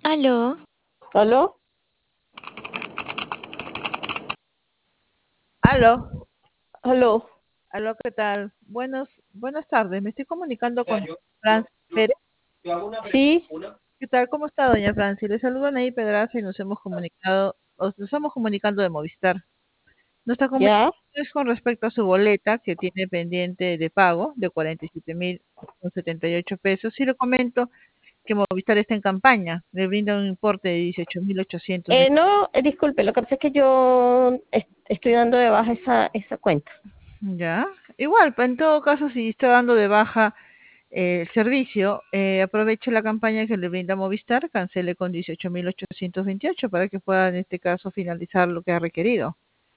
Aló, ¿Aló? Aló, ¿Aló? aló, ¿qué tal? Buenas tardes. Me estoy comunicando con Francis Pérez. Sí, ¿Qué tal? ¿Cómo está, doña Francis? Le saludo Anaí Pedraza y nos estamos comunicando de Movistar. Nuestra comunicación ya. es con respecto a su boleta que tiene pendiente de pago de 47.078 pesos. Y le comento que Movistar está en campaña. Le brinda un importe de 18.820. No, disculpe, lo que pasa es que yo estoy dando de baja esa cuenta. Ya. Igual, en todo caso, si está dando de baja el servicio, aproveche la campaña que le brinda Movistar, cancele con 18.828 para que pueda en este caso finalizar lo que ha requerido.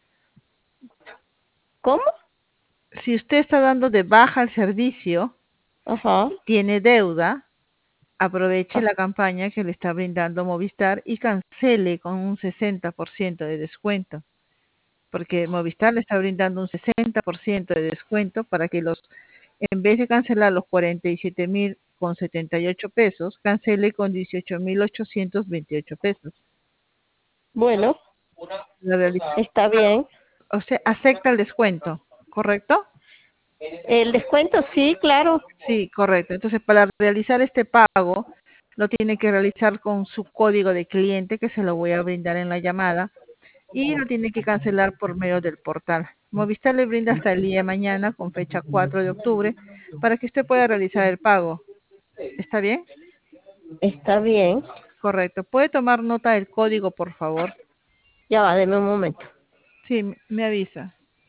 ¿Cómo? Si usted está dando de baja el servicio, Ajá. tiene deuda, aproveche Ah, la campaña que le está brindando Movistar y cancele con un 60% de descuento, porque Movistar le está brindando un 60% de descuento para que en vez de cancelar los 47.078 pesos, cancele con 18.828 pesos. bueno, La realiza- está bien. O sea, acepta el descuento, ¿correcto? El descuento, sí, claro. Sí, correcto. Entonces, para realizar este pago, lo tiene que realizar con su código de cliente, que se lo voy a brindar en la llamada, y lo tiene que cancelar por medio del portal. Movistar le brinda hasta el día de mañana, con fecha 4 de octubre, para que usted pueda realizar el pago. ¿Está bien? Está bien. Correcto. ¿Puede tomar nota del código, por favor? Ya va, deme un momento. Sí, me avisa.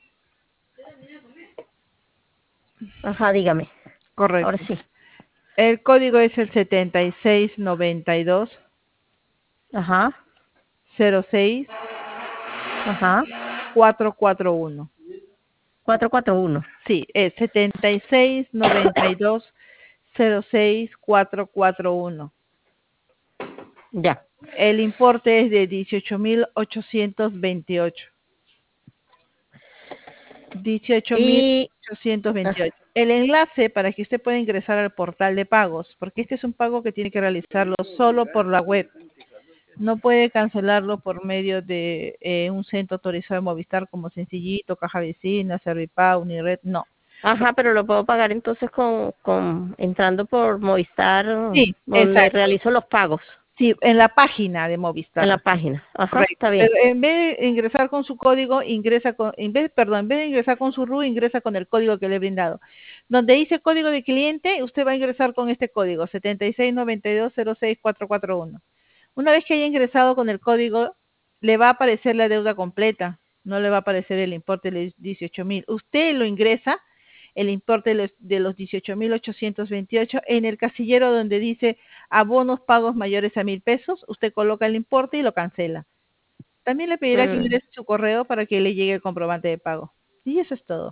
Ajá, dígame. Ahora Correcto. sí. El código es el 7692 Ajá, 06 ajá. 441. 441. Sí, es 7692 06 441. Ya. El importe es de 18.828. Dieciocho mil Y, ochocientos ah, veintiocho. El enlace para que usted pueda ingresar al portal de pagos, porque este es un pago que tiene que realizarlo solo por la web. No puede cancelarlo por medio de un centro autorizado de Movistar como Sencillito, Caja Vecina, Servipag, Unired, no. ajá, pero lo puedo pagar entonces entrando por Movistar, Sí, donde exacto. realizo los pagos Sí, en la página de en la Movistar. página. Ajá, Correcto. está bien. Pero en vez de ingresar con su código, en vez de ingresar con su RU, ingresa con el código que le he brindado. Donde dice código de cliente, usted va a ingresar con este código, 7692064441. Una vez que haya ingresado con el código, le va a aparecer la deuda completa, no le va a aparecer el importe de los 18.000. Usted lo ingresa, el importe de los 18.828 en el casillero donde dice abonos pagos mayores a 1.000 pesos, usted coloca el importe y lo cancela. También le pedirá que Mm, ingrese su correo para que le llegue el comprobante de pago. Y eso es todo.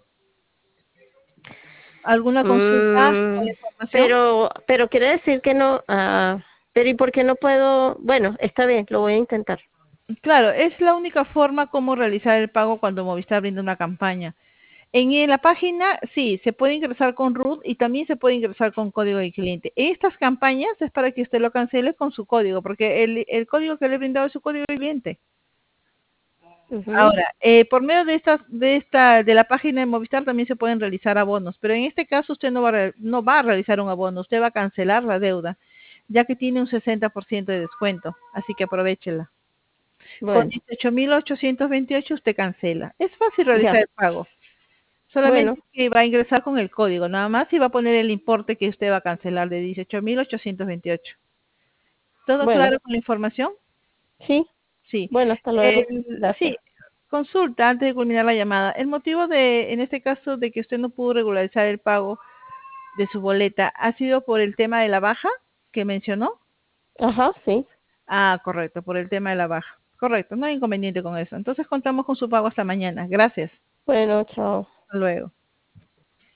¿Alguna consulta o mm, información? pero quiere decir que no, pero ¿y por qué no puedo? Bueno, está bien, lo voy a intentar. Claro, es la única forma como realizar el pago cuando Movistar brinda una campaña. La página, sí, se puede ingresar con root y también se puede ingresar con código de cliente. Estas campañas es para que usted lo cancele con su código, porque el código que le he brindado es su código de cliente. Ujú. Ahora, por medio de la página de Movistar también se pueden realizar abonos, pero en este caso usted no va a realizar un abono, usted va a cancelar la deuda, ya que tiene un 60% de descuento, así que aprovéchela. Con Bueno, 18.828 usted cancela. Es fácil realizar ya, el pago. bueno, Solamente que va a ingresar con el código, nada más, y va a poner el importe que usted va a cancelar de 18.828. ¿Todo bueno, claro con la información? sí, Sí. bueno, hasta luego. Sí. Gracias. Consulta antes de culminar la llamada. El motivo en este caso, de que usted no pudo regularizar el pago de su boleta, ¿ha sido por el tema de la baja que mencionó? Ajá, sí. Ah, correcto, por el tema de la baja. Correcto, no hay inconveniente con eso. Entonces contamos con su pago hasta mañana. Gracias. Bueno, chao. Hasta luego.